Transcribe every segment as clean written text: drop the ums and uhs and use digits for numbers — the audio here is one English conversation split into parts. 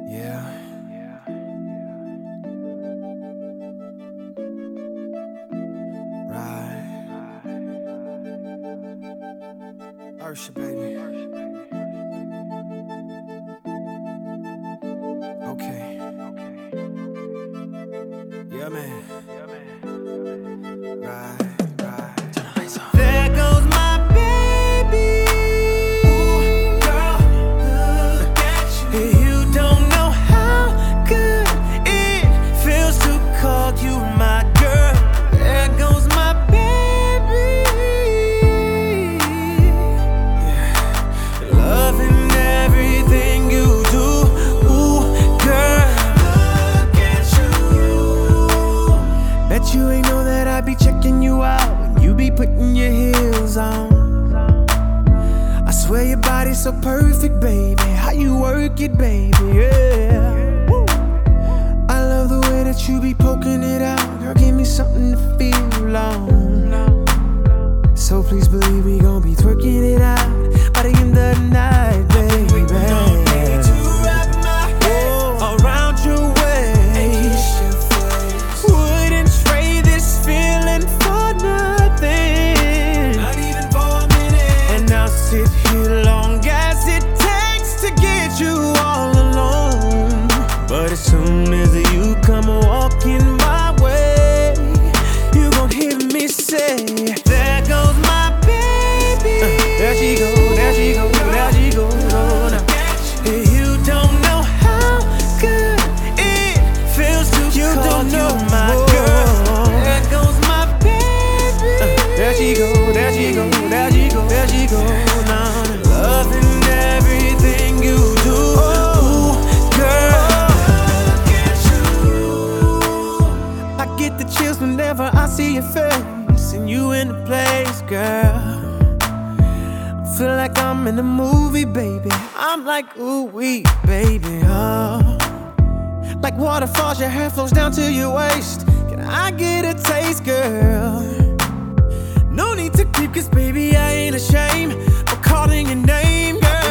Yeah. Right. Ursha, baby. Okay. Yeah, man. Right. Turn the lights off. There goes my baby. Ooh, girl, look at you. You don't know how good it feels to call you my girl. There goes my baby. Yeah. Loving everything you do. Ooh, girl, look at you. Bet you ain't know that I be checking you out when you be putting your heels on. I swear your body's so perfect, baby. How you work it, baby, yeah. Woo. I love the way that you be poking it out. Girl, give me something to feel on. So please believe we gon' be twerking it out by the end of the night, baby. Around your waist, wouldn't trade this feeling for nothing, not even for a minute. And I'll sit here long as it takes to get you all alone. But as soon as you come walking my way, you gon' hear me say, there goes my baby. There she go, there she go, there she go. Now, you don't know how good it feels to call you my girl. There goes my baby. There she go, there she go, there she go, there she go. Now, loving everything you do. Ooh, girl, look at you. I get the chills whenever I see your face and you in the place, girl. I feel like I'm in a movie, baby. I'm like, ooh wee, baby, oh. Like waterfalls, your hair flows down to your waist. Can I get a taste, girl? No need to keep, cause baby, I ain't ashamed of calling your name, girl.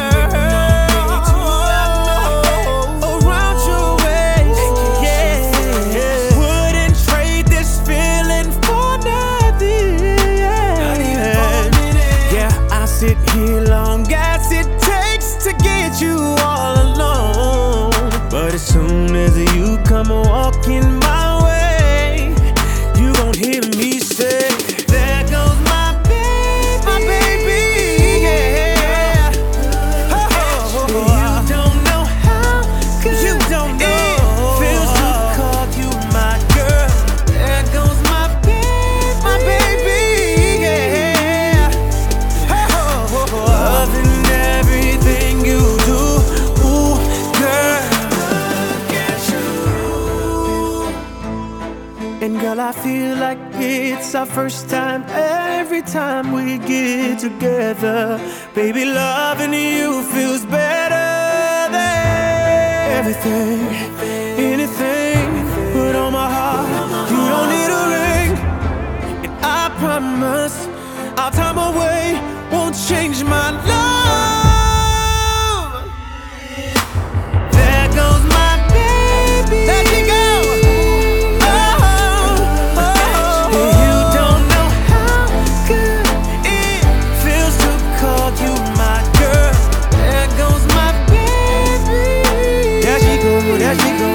Around your waist, yeah. Wouldn't trade this feeling for nothing, yeah. I sit here long as it takes to get you all alone. But as soon as you come walking my way, you gon' hear me say, there goes my baby, yeah. You don't know how good it feels to call you my girl. There goes my baby, yeah. Loving everything you do. Ooh, girl, look at you. And girl, I feel like it's our first time every time we get together. Baby, loving you feels better than everything, anything. Put on my heart, you don't need a ring. And I promise I'll time away, won't change my love. There goes my baby. There she goes. You don't know how good it feels to call you my girl. There goes my baby. There she go, there she go.